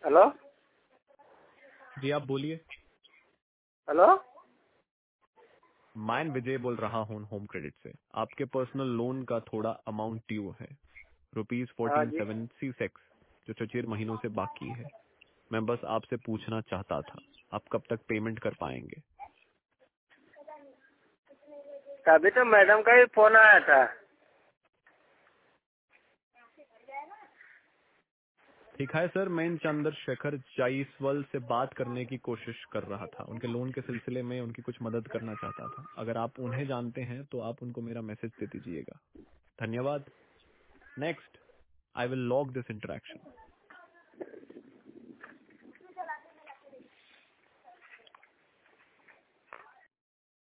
Hello जी आप बोलिए। Hello. मैं विजय बोल रहा हूँ होम क्रेडिट से। आपके पर्सनल लोन का थोड़ा अमाउंट ड्यू है, हाँ जी। ₹14,766 जो 4 महीनों से बाकी है। मैं बस आपसे पूछना चाहता था आप कब तक पेमेंट कर पाएंगे। अभी तो मैडम का ही फोन आया था। ठीक है सर, मैं चंद्रशेखर जायसवाल से बात करने की कोशिश कर रहा था। उनके लोन के सिलसिले में उनकी कुछ मदद करना चाहता था। अगर आप उन्हें जानते हैं तो आप उनको मेरा मैसेज दे दीजिएगा। धन्यवाद। Next, I will log this interaction.